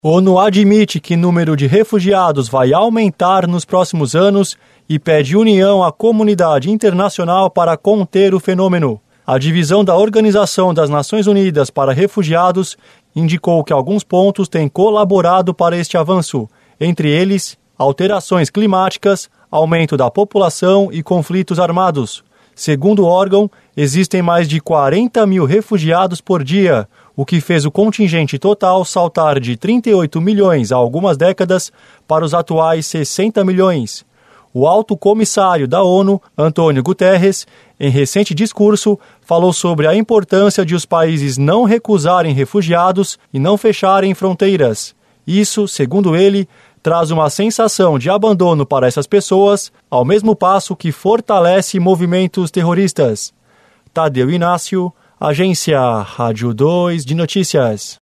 ONU admite que o número de refugiados vai aumentar nos próximos anos e pede união à comunidade internacional para conter o fenômeno. A divisão da Organização das Nações Unidas para Refugiados indicou que alguns pontos têm colaborado para este avanço, entre eles alterações climáticas, aumento da população e conflitos armados. Segundo o órgão, existem mais de 40 mil refugiados por dia, o que fez o contingente total saltar de 38 milhões há algumas décadas para os atuais 60 milhões. O alto comissário da ONU, Antônio Guterres, em recente discurso, falou sobre a importância de os países não recusarem refugiados e não fecharem fronteiras. Isso, segundo ele, traz uma sensação de abandono para essas pessoas, ao mesmo passo que fortalece movimentos terroristas. Tadeu Inácio, Agência Rádio 2 de Notícias.